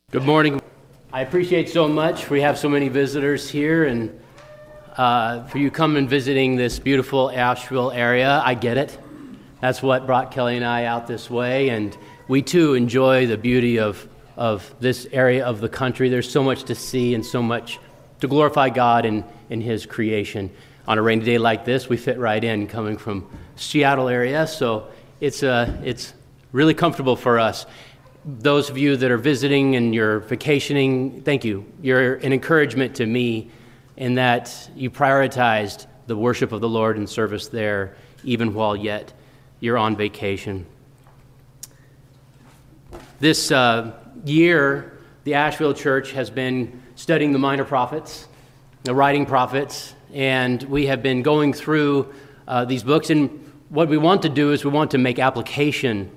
Good morning. I appreciate so much. We have so many visitors here, and for you coming visiting this beautiful Asheville area, I get it. That's what brought Kelly and I out this way, and we too enjoy the beauty of this area of the country. There's so much to see and so much to glorify God in His creation. On a rainy day like this, we fit right in coming from Seattle area, so it's really comfortable for us. Those of you that are visiting and you're vacationing, thank you. You're an encouragement to me in that you prioritized the worship of the Lord and service there, even while yet you're on vacation. This year, the Asheville Church has been studying the minor prophets, the writing prophets, and we have been going through these books. And what we want to do is we want to make application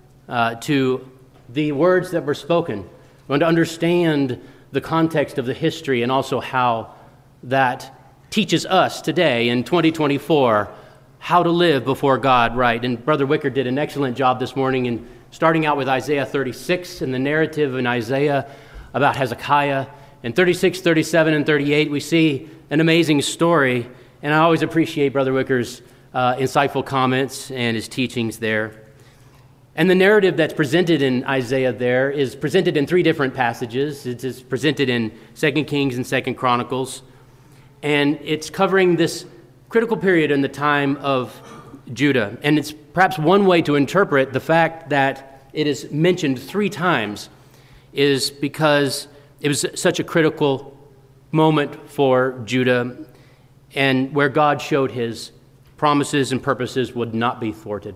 to the words that were spoken. We want to understand the context of the history and also how that teaches us today in 2024 how to live before God right. And Brother Wicker did an excellent job this morning in starting out with Isaiah 36 and the narrative in Isaiah about Hezekiah. In 36, 37, and 38, we see an amazing story. And I always appreciate Brother Wicker's insightful comments and his teachings there. And the narrative that's presented in Isaiah there is presented in three different passages. It is presented in 2 Kings and 2 Chronicles. And it's covering this critical period in the time of Judah. And it's perhaps one way to interpret the fact that it is mentioned three times is because it was such a critical moment for Judah and where God showed His promises and purposes would not be thwarted.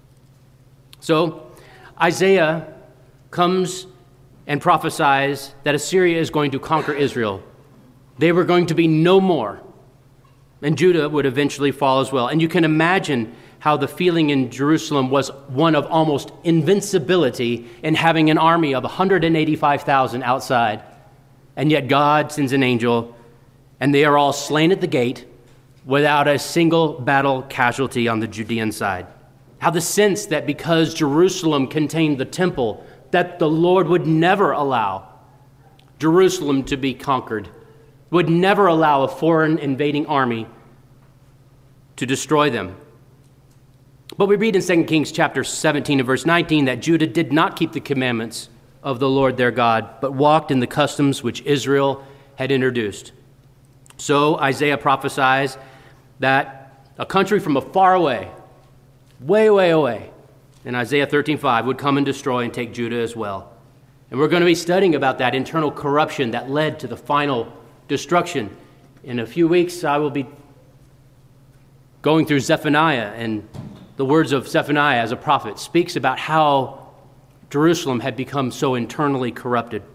So Isaiah comes and prophesies that Assyria is going to conquer Israel. They were going to be no more, and Judah would eventually fall as well. And you can imagine how the feeling in Jerusalem was one of almost invincibility in having an army of 185,000 outside. And yet God sends an angel, and they are all slain at the gate without a single battle casualty on the Judean side. How the sense that because Jerusalem contained the temple, that the Lord would never allow Jerusalem to be conquered, would never allow a foreign invading army to destroy them. But we read in 2 Kings chapter 17 and verse 19 that Judah did not keep the commandments of the Lord their God, but walked in the customs which Israel had introduced. So Isaiah prophesies that a country from afar away, way away, in Isaiah 13:5 would come and destroy and take Judah as well. And we're going to be studying about that internal corruption that led to the final destruction. In a few weeks, I will be going through Zephaniah, and the words of Zephaniah as a prophet speaks about how Jerusalem had become so internally corrupted.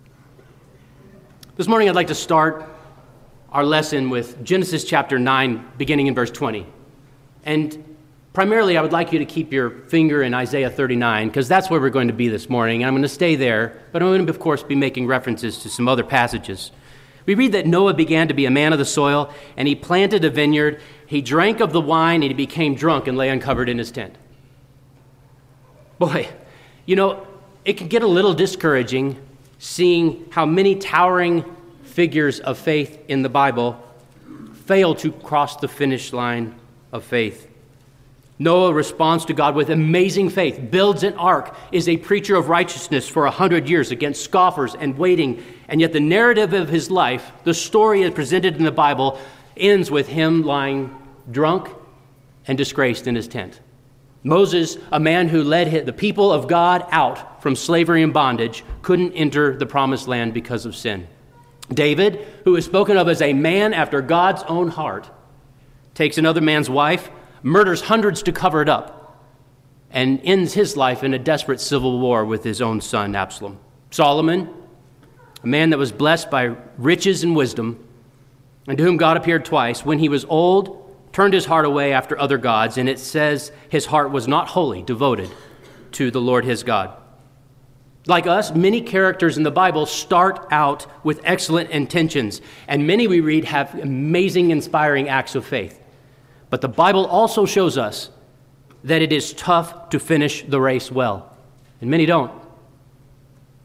This morning, I'd like to start our lesson with Genesis chapter 9, beginning in verse 20. And primarily, I would like you to keep your finger in Isaiah 39, because that's where we're going to be this morning. And I'm going to stay there, but I'm going to, of course, be making references to some other passages. We read that Noah began to be a man of the soil, and he planted a vineyard. He drank of the wine, and he became drunk and lay uncovered in his tent. Boy, it can get a little discouraging seeing how many towering figures of faith in the Bible fail to cross the finish line of faith. Noah responds to God with amazing faith, builds an ark, is a preacher of righteousness for 100 years against scoffers and waiting, and yet the narrative of his life, the story as presented in the Bible, ends with him lying drunk and disgraced in his tent. Moses, a man who led the people of God out from slavery and bondage, couldn't enter the promised land because of sin. David, who is spoken of as a man after God's own heart, takes another man's wife, murders hundreds to cover it up, and ends his life in a desperate civil war with his own son, Absalom. Solomon, a man that was blessed by riches and wisdom, and to whom God appeared twice, when he was old, turned his heart away after other gods, and it says his heart was not wholly devoted to the Lord his God. Like us, many characters in the Bible start out with excellent intentions, and many we read have amazing, inspiring acts of faith. But the Bible also shows us that it is tough to finish the race well, and many don't.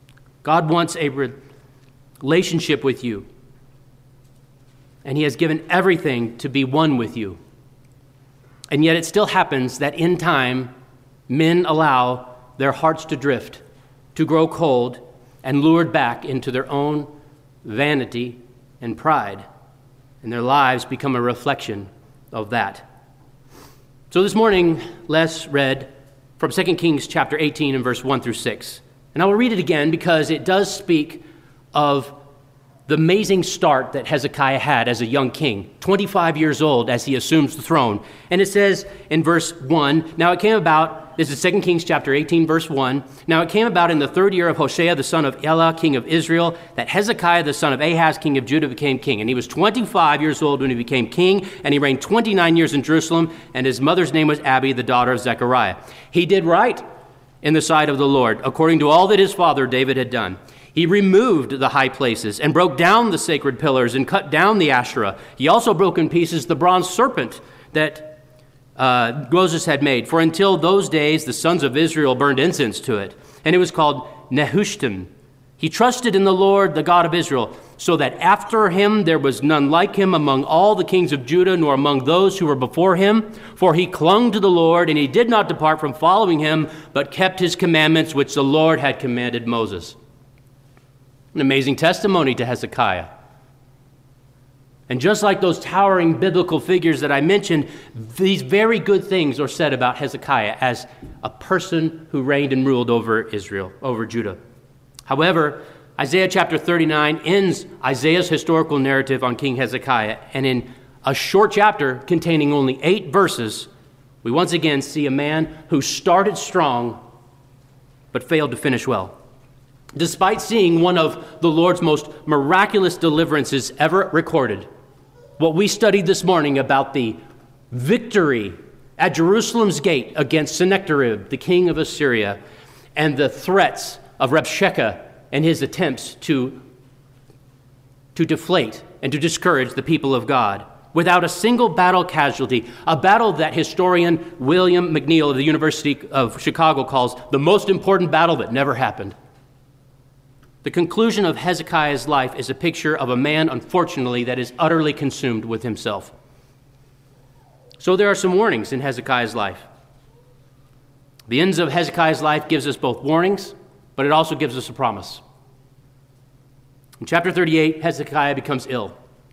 God wants a relationship with you, and he has given everything to be one with you. And yet it still happens that in time, men allow their hearts to drift, to grow cold, and lured back into their own vanity and pride. And their lives become a reflection of that. So this morning, Les read from 2 Kings chapter 18 and verse 1 through 6. And I will read it again because it does speak of the amazing start that Hezekiah had as a young king, 25 years old as he assumes the throne. And it says in verse 1, now it came about, this is 2 Kings chapter 18, verse 1, now it came about in the third year of Hoshea, the son of Elah, king of Israel, that Hezekiah, the son of Ahaz, king of Judah, became king. And he was 25 years old when he became king, and he reigned 29 years in Jerusalem, and his mother's name was Abi, the daughter of Zechariah. He did right in the sight of the Lord, according to all that his father David had done. He removed the high places and broke down the sacred pillars and cut down the Asherah. He also broke in pieces the bronze serpent that Moses had made. For until those days, the sons of Israel burned incense to it, and it was called Nehushtan. He trusted in the Lord, the God of Israel, so that after him there was none like him among all the kings of Judah, nor among those who were before him. For he clung to the Lord, and he did not depart from following him, but kept his commandments which the Lord had commanded Moses. An amazing testimony to Hezekiah. And just like those towering biblical figures that I mentioned, these very good things are said about Hezekiah as a person who reigned and ruled over Israel, over Judah. However, Isaiah chapter 39 ends Isaiah's historical narrative on King Hezekiah, and in a short chapter containing only 8 verses, we once again see a man who started strong but failed to finish well. Despite seeing one of the Lord's most miraculous deliverances ever recorded, what we studied this morning about the victory at Jerusalem's gate against Sennacherib, the king of Assyria, and the threats of Rabshakeh and his attempts to deflate and to discourage the people of God, without a single battle casualty, a battle that historian William McNeil of the University of Chicago calls the most important battle that never happened. The conclusion of Hezekiah's life is a picture of a man, unfortunately, that is utterly consumed with himself. So there are some warnings in Hezekiah's life. The ends of Hezekiah's life gives us both warnings, but it also gives us a promise. In chapter 38, Hezekiah becomes ill,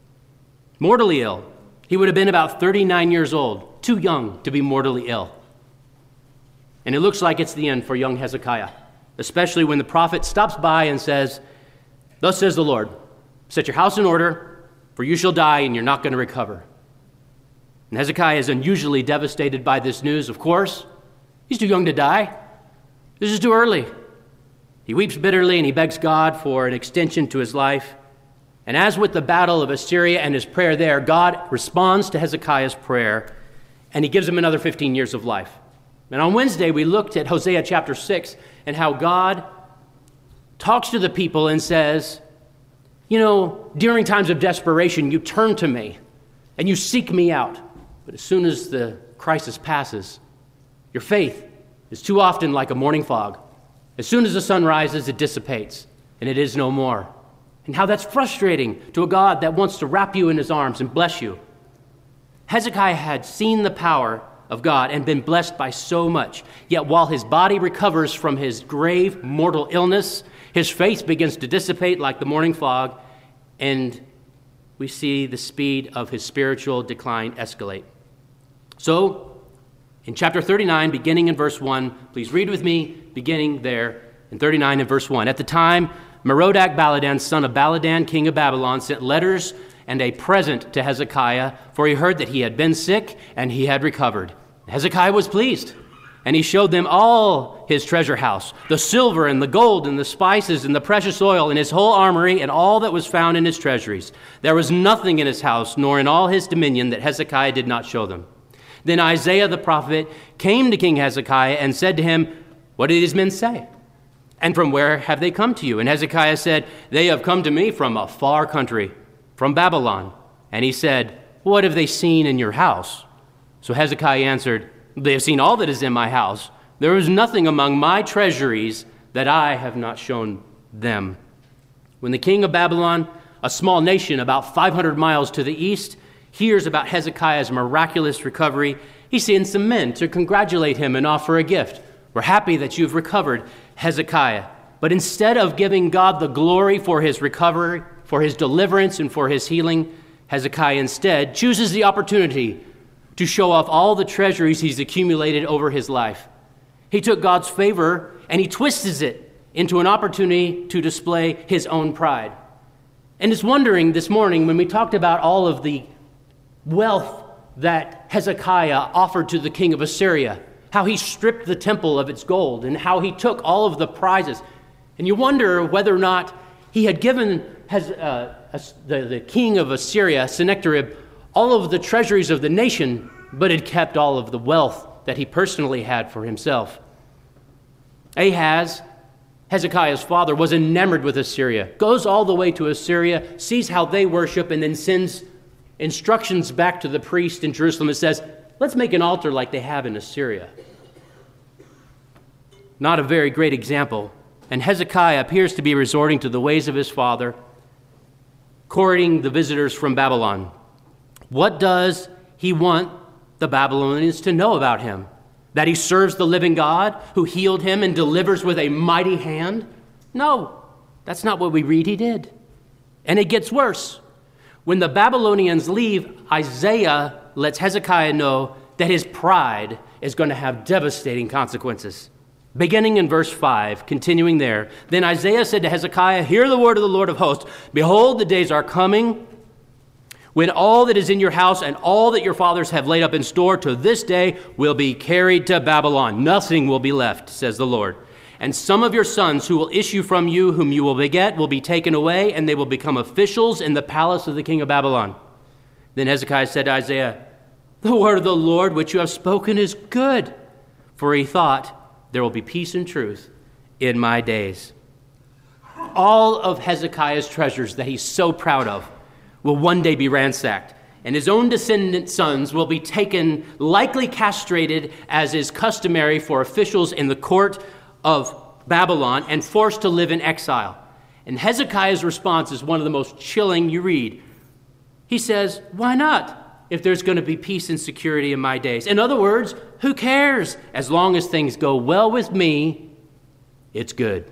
mortally ill. He would have been about 39 years old, too young to be mortally ill. And it looks like it's the end for young Hezekiah, especially when the prophet stops by and says, thus says the Lord, set your house in order, for you shall die and you're not going to recover. And Hezekiah is unusually devastated by this news, of course. He's too young to die. This is too early. He weeps bitterly and he begs God for an extension to his life. And as with the battle of Assyria and his prayer there, God responds to Hezekiah's prayer and he gives him another 15 years of life. And on Wednesday, we looked at Hosea chapter 6 and how God talks to the people and says, you know, during times of desperation, you turn to me and you seek me out. But as soon as the crisis passes, your faith is too often like a morning fog. As soon as the sun rises, it dissipates and it is no more. And how that's frustrating to a God that wants to wrap you in his arms and bless you. Hezekiah had seen the power of God and been blessed by so much. Yet while his body recovers from his grave mortal illness, his faith begins to dissipate like the morning fog, and we see the speed of his spiritual decline escalate. So, in chapter 39, beginning in verse 1, please read with me, beginning there in 39 and verse 1. At the time, Merodach-Baladan, son of Baladan, king of Babylon, sent letters and a present to Hezekiah, for he heard that he had been sick and he had recovered. Hezekiah was pleased, and he showed them all his treasure house, the silver and the gold and the spices and the precious oil and his whole armory and all that was found in his treasuries. There was nothing in his house nor in all his dominion that Hezekiah did not show them. Then Isaiah the prophet came to King Hezekiah and said to him, what did these men say? And from where have they come to you? And Hezekiah said, they have come to me from a far country, from Babylon. And he said, what have they seen in your house? So Hezekiah answered, they have seen all that is in my house. There is nothing among my treasuries that I have not shown them. When the king of Babylon, a small nation about 500 miles to the east, hears about Hezekiah's miraculous recovery, he sends some men to congratulate him and offer a gift. We're happy that you've recovered, Hezekiah. But instead of giving God the glory for his recovery, for his deliverance, and for his healing, Hezekiah instead chooses the opportunity to show off all the treasuries he's accumulated over his life. He took God's favor and he twists it into an opportunity to display his own pride. And it's wondering this morning when we talked about all of the wealth that Hezekiah offered to the king of Assyria, how he stripped the temple of its gold and how he took all of the prizes. And you wonder whether or not he had given the king of Assyria, Sennacherib, all of the treasuries of the nation, but had kept all of the wealth that he personally had for himself. Ahaz, Hezekiah's father, was enamored with Assyria, goes all the way to Assyria, sees how they worship, and then sends instructions back to the priest in Jerusalem and says, let's make an altar like they have in Assyria. Not a very great example. And Hezekiah appears to be resorting to the ways of his father, courting the visitors from Babylon. What does he want the Babylonians to know about him? That he serves the living God who healed him and delivers with a mighty hand? No, that's not what we read he did. And it gets worse. When the Babylonians leave, Isaiah lets Hezekiah know that his pride is going to have devastating consequences. Beginning in verse 5, continuing there, then Isaiah said to Hezekiah, hear the word of the Lord of hosts. Behold, the days are coming when all that is in your house and all that your fathers have laid up in store to this day will be carried to Babylon. Nothing will be left, says the Lord. And some of your sons who will issue from you, whom you will beget, will be taken away, and they will become officials in the palace of the king of Babylon. Then Hezekiah said to Isaiah, the word of the Lord which you have spoken is good. For he thought, there will be peace and truth in my days. All of Hezekiah's treasures that he's so proud of will one day be ransacked, and his own descendant sons will be taken, likely castrated, as is customary for officials in the court of Babylon, and forced to live in exile. And Hezekiah's response is one of the most chilling you read. He says, why not, if there's going to be peace and security in my days? In other words, who cares? As long as things go well with me, it's good.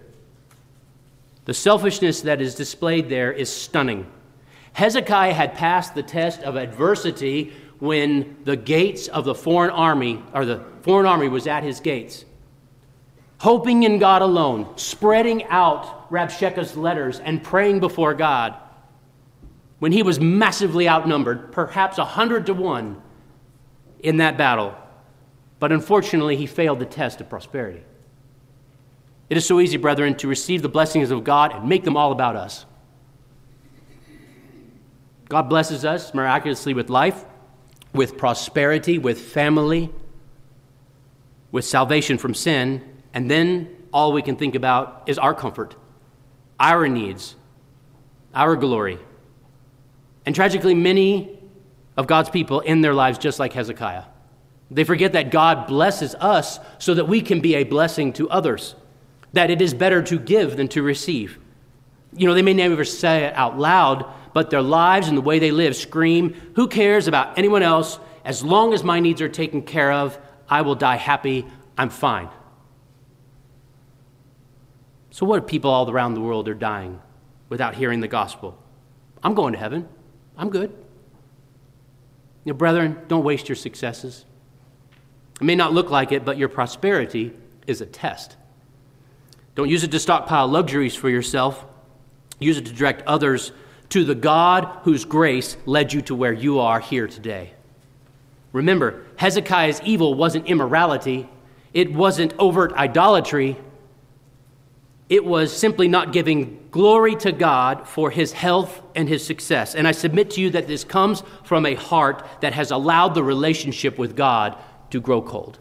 The selfishness that is displayed there is stunning. Hezekiah had passed the test of adversity when the gates of the foreign army was at his gates. Hoping in God alone, spreading out Rabshakeh's letters and praying before God. When he was massively outnumbered, perhaps 100-1 in that battle. But unfortunately, he failed the test of prosperity. It is so easy, brethren, to receive the blessings of God and make them all about us. God blesses us miraculously with life, with prosperity, with family, with salvation from sin, and then all we can think about is our comfort, our needs, our glory. And tragically, many of God's people end their lives just like Hezekiah. They forget that God blesses us so that we can be a blessing to others, that it is better to give than to receive. You know, they may never say it out loud, but their lives and the way they live scream, who cares about anyone else? As long as my needs are taken care of, I will die happy. I'm fine. So what if people all around the world are dying without hearing the gospel? I'm going to heaven. I'm good. You know, brethren, don't waste your successes. It may not look like it, but your prosperity is a test. Don't use it to stockpile luxuries for yourself. Use it to direct others to the God whose grace led you to where you are here today. Remember, Hezekiah's evil wasn't immorality. It wasn't overt idolatry. It was simply not giving glory to God for his health and his success. And I submit to you that this comes from a heart that has allowed the relationship with God to grow cold.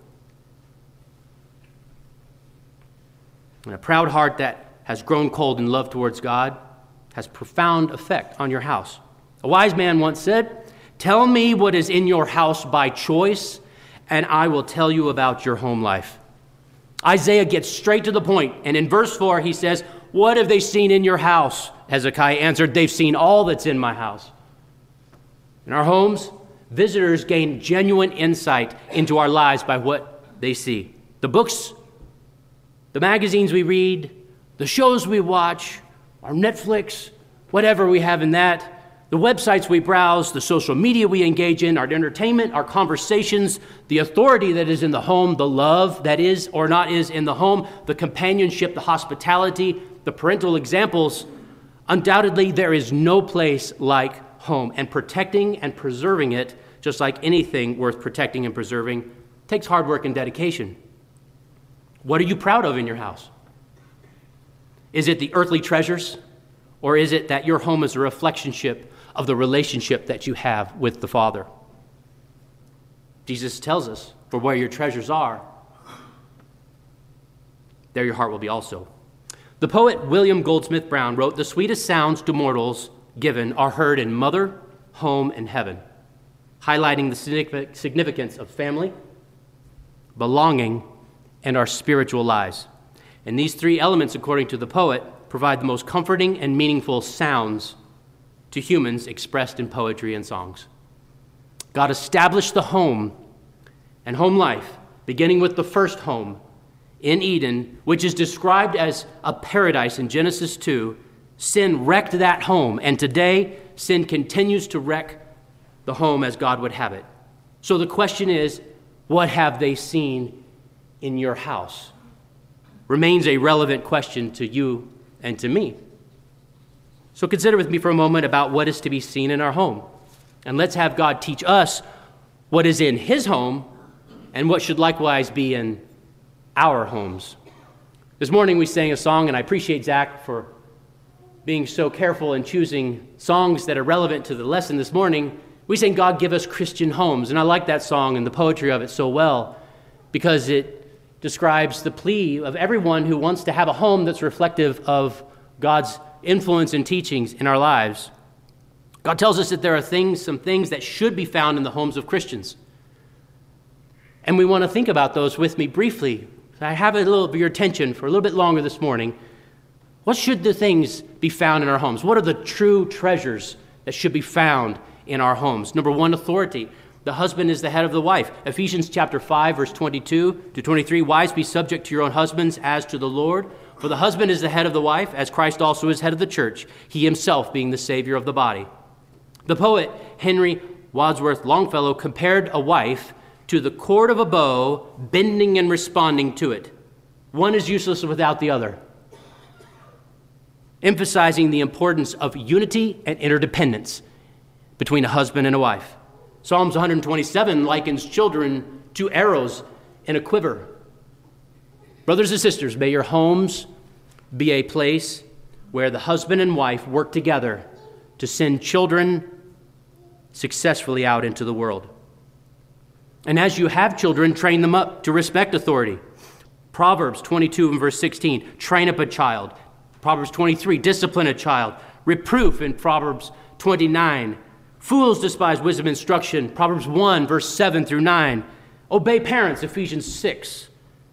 And a proud heart that has grown cold in love towards God has profound effect on your house. A wise man once said, tell me what is in your house by choice, and I will tell you about your home life. Isaiah gets straight to the point, and in verse 4 he says, "What have they seen in your house?" Hezekiah answered, "They've seen all that's in my house." In our homes, visitors gain genuine insight into our lives by what they see. The books, the magazines we read, the shows we watch, our Netflix, whatever we have in that, the websites we browse, the social media we engage in, our entertainment, our conversations, the authority that is in the home, the love that is or not is in the home, the companionship, the hospitality, the parental examples. Undoubtedly, there is no place like home, and protecting and preserving it, just like anything worth protecting and preserving, takes hard work and dedication. What are you proud of in your house? Is it the earthly treasures, or is it that your home is a reflectionship of the relationship that you have with the Father? Jesus tells us, "For where your treasures are, there your heart will be also." The poet William Goldsmith Brown wrote, "The sweetest sounds to mortals given are heard in mother, home, and heaven," highlighting the significance of family, belonging, and our spiritual lives. And these three elements, according to the poet, provide the most comforting and meaningful sounds to humans expressed in poetry and songs. God established the home and home life, beginning with the first home in Eden, which is described as a paradise in Genesis 2. Sin wrecked that home, and today sin continues to wreck the home as God would have it. So the question is, what have they seen in your house? Remains a relevant question to you and to me. So consider with me for a moment about what is to be seen in our home. And let's have God teach us what is in his home and what should likewise be in our homes. This morning we sang a song, and I appreciate Zach for being so careful in choosing songs that are relevant to the lesson this morning. We sang, "God Give Us Christian Homes." And I like that song and the poetry of it so well because it describes the plea of everyone who wants to have a home that's reflective of God's influence and teachings in our lives. God tells us that there are some things that should be found in the homes of Christians. And we want to think about those with me briefly. I have a little of your attention for a little bit longer this morning. What should the things be found in our homes? What are the true treasures that should be found in our homes? Number one, authority. The husband is the head of the wife. Ephesians chapter 5, verse 22 to 23, "Wives, be subject to your own husbands as to the Lord. For the husband is the head of the wife, as Christ also is head of the church, he himself being the Savior of the body." The poet Henry Wadsworth Longfellow compared a wife to the cord of a bow, bending and responding to it. One is useless without the other, emphasizing the importance of unity and interdependence between a husband and a wife. Psalms 127 likens children to arrows in a quiver. Brothers and sisters, may your homes be a place where the husband and wife work together to send children successfully out into the world. And as you have children, train them up to respect authority. Proverbs 22 and verse 16, train up a child. Proverbs 23, discipline a child. Reproof in Proverbs 29. Fools despise wisdom and instruction. Proverbs 1, verse 7 through 9. Obey parents, Ephesians 6.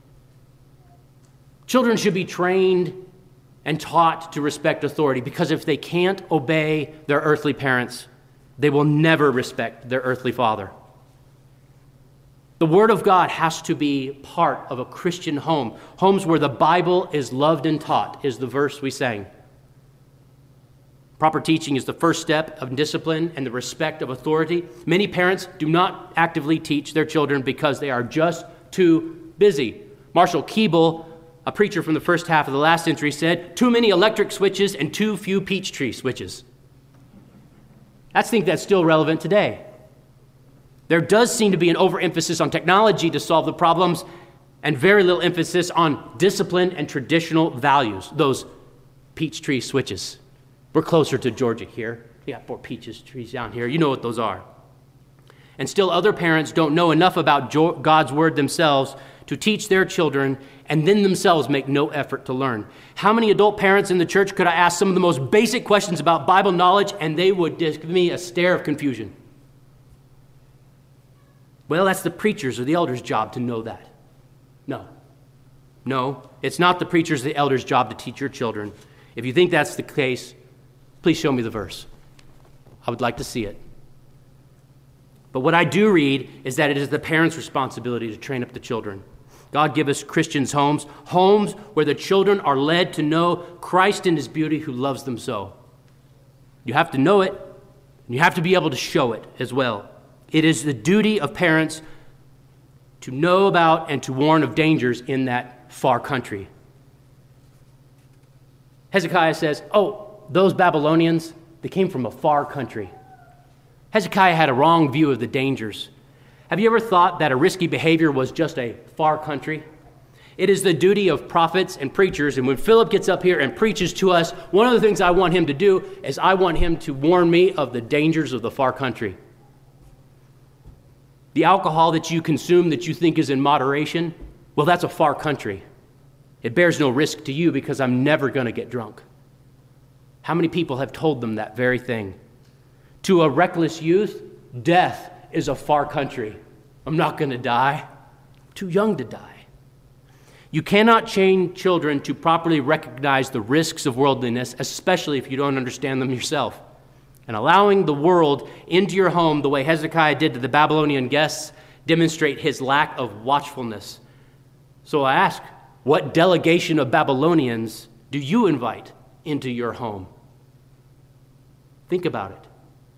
Children should be trained and taught to respect authority, because if they can't obey their earthly parents, they will never respect their earthly father. The Word of God has to be part of a Christian home. Homes where the Bible is loved and taught is the verse we sang. Proper teaching is the first step of discipline and the respect of authority. Many parents do not actively teach their children because they are just too busy. Marshall Keeble, a preacher from the first half of the last century, said, "Too many electric switches and too few peach tree switches." I think that's still relevant today. There does seem to be an overemphasis on technology to solve the problems and very little emphasis on discipline and traditional values, those peach tree switches. We're closer to Georgia here. We got 4 peaches trees down here. You know what those are. And still other parents don't know enough about God's word themselves to teach their children, and then themselves make no effort to learn. How many adult parents in the church could I ask some of the most basic questions about Bible knowledge, and they would just give me a stare of confusion? Well, that's the preacher's or the elder's job to know that. No. No, it's not the preacher's, the elder's job to teach your children. If you think that's the case, please show me the verse. I would like to see it. But what I do read is that it is the parents' responsibility to train up the children. God give us Christians' homes where the children are led to know Christ in his beauty who loves them so. You have to know it, and you have to be able to show it as well. It is the duty of parents to know about and to warn of dangers in that far country. Hezekiah says, those Babylonians, they came from a far country. Hezekiah had a wrong view of the dangers. Have you ever thought that a risky behavior was just a far country? It is the duty of prophets and preachers, and when Philip gets up here and preaches to us, one of the things I want him to do is I want him to warn me of the dangers of the far country. The alcohol that you consume that you think is in moderation, well, that's a far country. It bears no risk to you because I'm never going to get drunk. How many people have told them that very thing? To a reckless youth, death is a far country. I'm not going to die. I'm too young to die. You cannot train children to properly recognize the risks of worldliness, especially if you don't understand them yourself. And allowing the world into your home the way Hezekiah did to the Babylonian guests demonstrate his lack of watchfulness. So I ask, what delegation of Babylonians do you invite into your home? Think about it.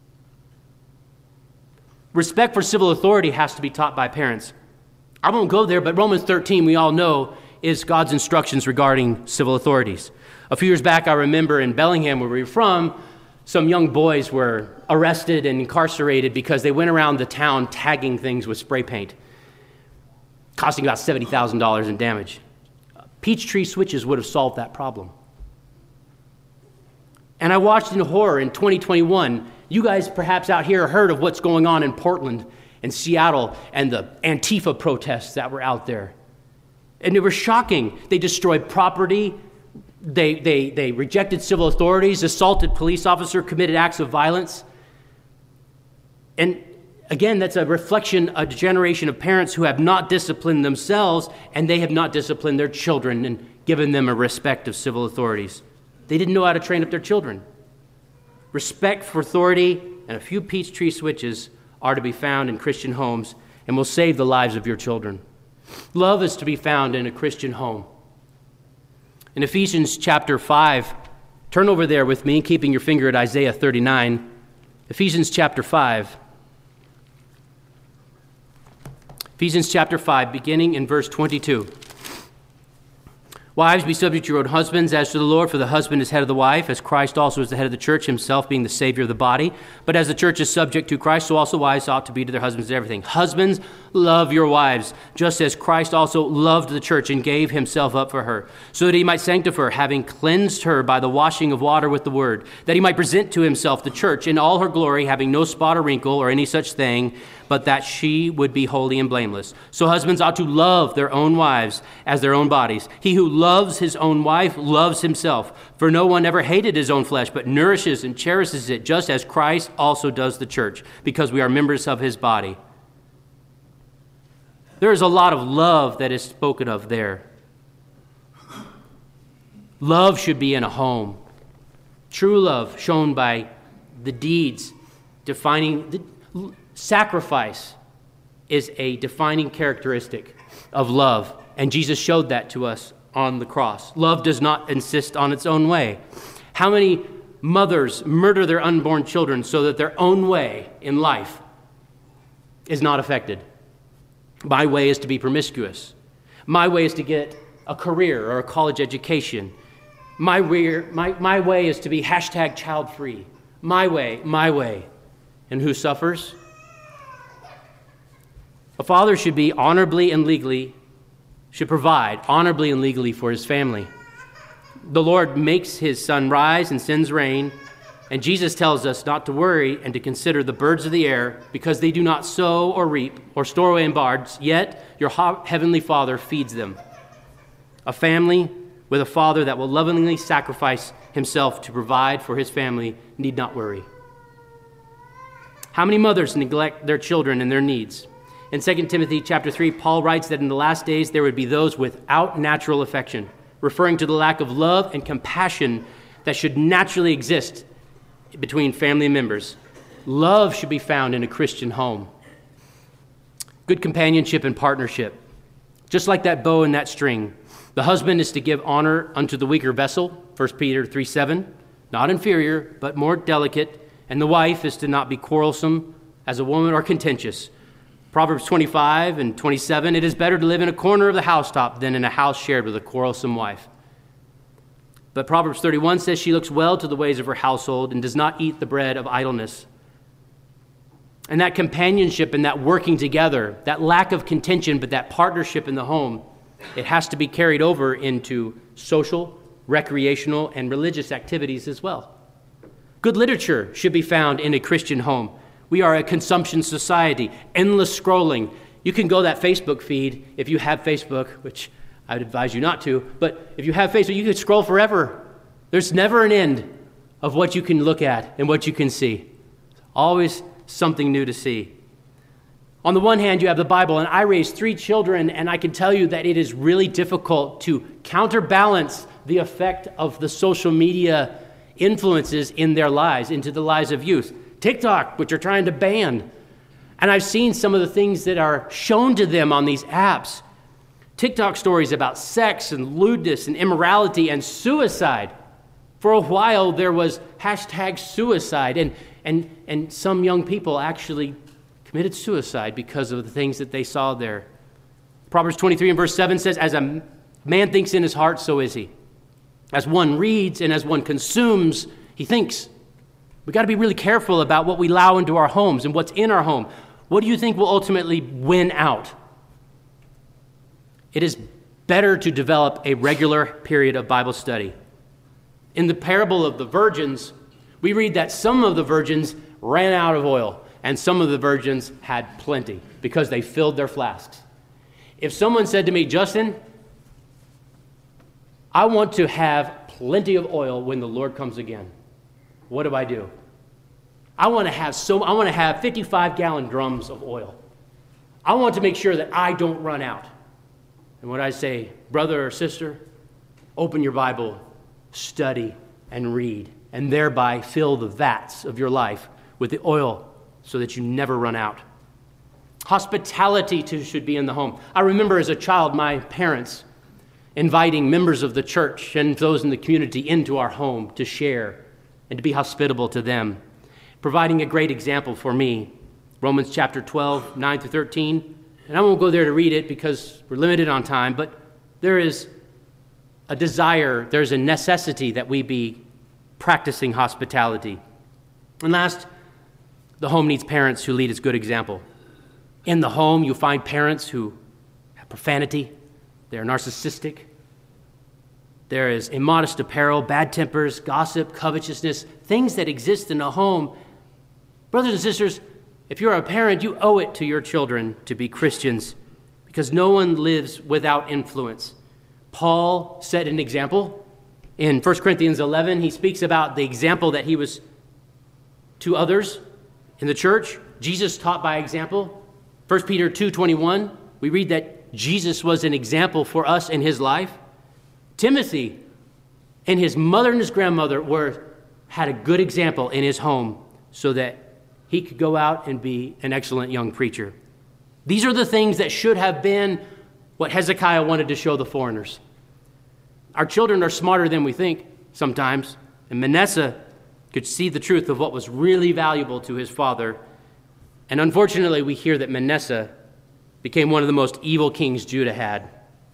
Respect for civil authority has to be taught by parents. I won't go there, but Romans 13, we all know, is God's instructions regarding civil authorities. A few years back, I remember in Bellingham, where we were from, some young boys were arrested and incarcerated because they went around the town tagging things with spray paint, costing about $70,000 in damage. Peachtree switches would have solved that problem. And I watched in horror in 2021. You guys perhaps out here heard of what's going on in Portland and Seattle and the Antifa protests that were out there. And they were shocking. They destroyed property. They rejected civil authorities, assaulted police officer, committed acts of violence. And again, that's a reflection of a generation of parents who have not disciplined themselves, and they have not disciplined their children and given them a respect of civil authorities. They didn't know how to train up their children. Respect for authority and a few Peachtree switches are to be found in Christian homes and will save the lives of your children. Love is to be found in a Christian home. In Ephesians chapter 5, turn over there with me, keeping your finger at Isaiah 39. Ephesians chapter 5. Ephesians chapter 5, beginning in verse 22. Wives, be subject to your own husbands as to the Lord, for the husband is head of the wife, as Christ also is the head of the church, himself being the Savior of the body. But as the church is subject to Christ, so also wives ought to be to their husbands in everything. Husbands, love your wives, just as Christ also loved the church and gave himself up for her, so that he might sanctify her, having cleansed her by the washing of water with the word, that he might present to himself the church in all her glory, having no spot or wrinkle or any such thing, but that she would be holy and blameless. So husbands ought to love their own wives as their own bodies. He who loves his own wife loves himself. For no one ever hated his own flesh, but nourishes and cherishes it, just as Christ also does the church, because we are members of his body. There is a lot of love that is spoken of there. Love should be in a home. True love shown by the deeds, sacrifice is a defining characteristic of love, and Jesus showed that to us on the cross. Love does not insist on its own way. How many mothers murder their unborn children so that their own way in life is not affected? My way is to be promiscuous. My way is to get a career or a college education. My way is to be #child-free. My way. And who suffers? A father should be should provide honorably and legally for his family. The Lord makes his sun rise and sends rain, and Jesus tells us not to worry and to consider the birds of the air, because they do not sow or reap or store away in barns, yet your heavenly Father feeds them. A family with a father that will lovingly sacrifice himself to provide for his family need not worry. How many mothers neglect their children and their needs? In 2 Timothy chapter 3, Paul writes that in the last days there would be those without natural affection, referring to the lack of love and compassion that should naturally exist between family members. Love should be found in a Christian home. Good companionship and partnership. Just like that bow and that string, the husband is to give honor unto the weaker vessel, 1 Peter 3:7, not inferior, but more delicate, and the wife is to not be quarrelsome as a woman or contentious. Proverbs 25 and 27, it is better to live in a corner of the housetop than in a house shared with a quarrelsome wife. But Proverbs 31 says she looks well to the ways of her household and does not eat the bread of idleness. And that companionship and that working together, that lack of contention, but that partnership in the home, it has to be carried over into social, recreational, and religious activities as well. Good literature should be found in a Christian home. We are a consumption society, endless scrolling. You can go that Facebook feed if you have Facebook, which I would advise you not to, but if you have Facebook, you could scroll forever. There's never an end of what you can look at and what you can see. Always something new to see. On the one hand, you have the Bible, and I raised 3 children, and I can tell you that it is really difficult to counterbalance the effect of the social media influences in their lives, into the lives of youth. TikTok, which are trying to ban. And I've seen some of the things that are shown to them on these apps. TikTok stories about sex and lewdness and immorality and suicide. For a while, there was #suicide, and some young people actually committed suicide because of the things that they saw there. Proverbs 23 and verse 7 says, as a man thinks in his heart, so is he. As one reads and as one consumes, he thinks. We've got to be really careful about what we allow into our homes and what's in our home. What do you think will ultimately win out? It is better to develop a regular period of Bible study. In the parable of the virgins, we read that some of the virgins ran out of oil and some of the virgins had plenty because they filled their flasks. If someone said to me, Justin, I want to have plenty of oil when the Lord comes again, what do? I want to have 55-gallon drums of oil. I want to make sure that I don't run out. And when I say, brother or sister, open your Bible, study, and read, and thereby fill the vats of your life with the oil so that you never run out. Hospitality too should be in the home. I remember as a child, my parents inviting members of the church and those in the community into our home to share and to be hospitable to them, providing a great example for me. Romans chapter 12, 9 through 13. And I won't go there to read it because we're limited on time, but there is a desire, there's a necessity that we be practicing hospitality. And last, the home needs parents who lead as good example. In the home, you find parents who have profanity, they're narcissistic, there is immodest apparel, bad tempers, gossip, covetousness, things that exist in a home. Brothers and sisters, if you're a parent, you owe it to your children to be Christians because no one lives without influence. Paul set an example. In 1 Corinthians 11, he speaks about the example that he was to others in the church. Jesus taught by example. 1 Peter 2:21, we read that Jesus was an example for us in his life. Timothy and his mother and his grandmother had a good example in his home so that he could go out and be an excellent young preacher. These are the things that should have been what Hezekiah wanted to show the foreigners. Our children are smarter than we think sometimes, and Manasseh could see the truth of what was really valuable to his father. And unfortunately, we hear that Manasseh became one of the most evil kings Judah had.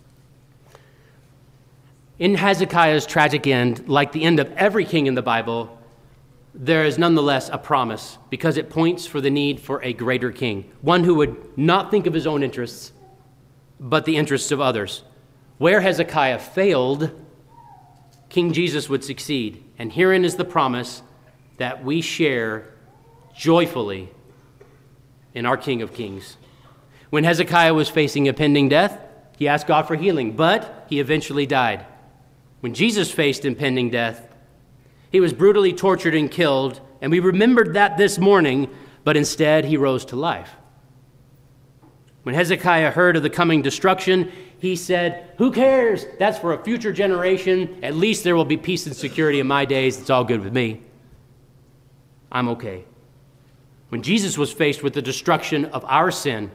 In Hezekiah's tragic end, like the end of every king in the Bible, there is nonetheless a promise because it points for the need for a greater king, one who would not think of his own interests, but the interests of others. Where Hezekiah failed, King Jesus would succeed. And herein is the promise that we share joyfully in our King of Kings. When Hezekiah was facing impending death, he asked God for healing, but he eventually died. When Jesus faced impending death, he was brutally tortured and killed, and we remembered that this morning, but instead he rose to life. When Hezekiah heard of the coming destruction, he said, "Who cares? That's for a future generation. At least there will be peace and security in my days. It's all good with me. I'm okay." When Jesus was faced with the destruction of our sin,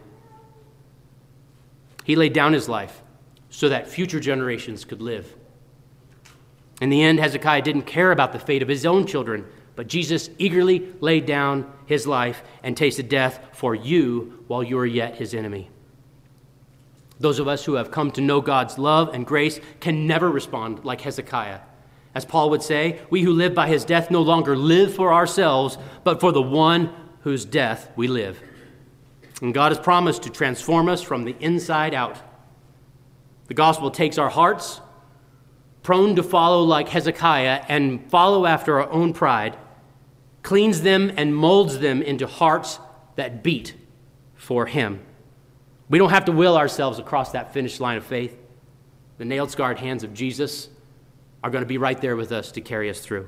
he laid down his life so that future generations could live. In the end, Hezekiah didn't care about the fate of his own children, but Jesus eagerly laid down his life and tasted death for you while you were yet his enemy. Those of us who have come to know God's love and grace can never respond like Hezekiah. As Paul would say, we who live by his death no longer live for ourselves, but for the one whose death we live. And God has promised to transform us from the inside out. The gospel takes our hearts, prone to follow like Hezekiah and follow after our own pride, cleans them and molds them into hearts that beat for him. We don't have to will ourselves across that finish line of faith. The nail-scarred hands of Jesus are going to be right there with us to carry us through.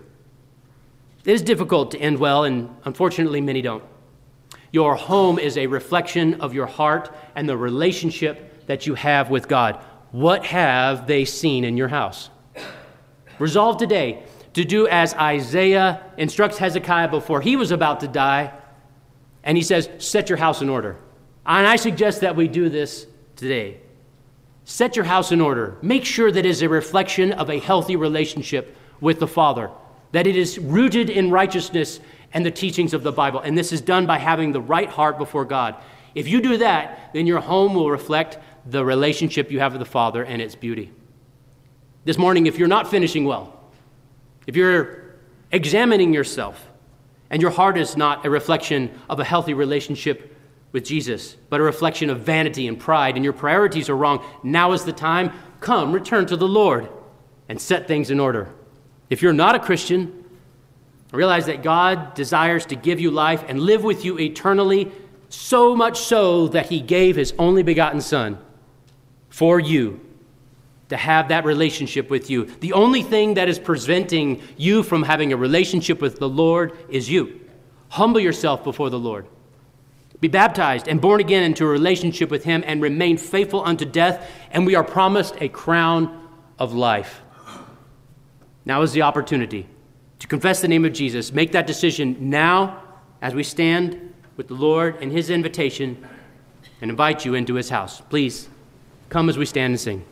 It is difficult to end well, and unfortunately many don't. Your home is a reflection of your heart and the relationship that you have with God. What have they seen in your house? Resolve today to do as Isaiah instructs Hezekiah before he was about to die, and he says, set your house in order. And I suggest that we do this today. Set your house in order. Make sure that it is a reflection of a healthy relationship with the Father, that it is rooted in righteousness and the teachings of the Bible. And this is done by having the right heart before God. If you do that, then your home will reflect the relationship you have with the Father and its beauty. This morning, if you're not finishing well, if you're examining yourself and your heart is not a reflection of a healthy relationship with Jesus, but a reflection of vanity and pride, and your priorities are wrong, now is the time. Come, return to the Lord and set things in order. If you're not a Christian, realize that God desires to give you life and live with you eternally, so much so that he gave his only begotten Son for you to have that relationship with you. The only thing that is preventing you from having a relationship with the Lord is you. Humble yourself before the Lord. Be baptized and born again into a relationship with him and remain faithful unto death, and we are promised a crown of life. Now is the opportunity to confess the name of Jesus. Make that decision now as we stand with the Lord and his invitation and invite you into his house. Please come as we stand and sing.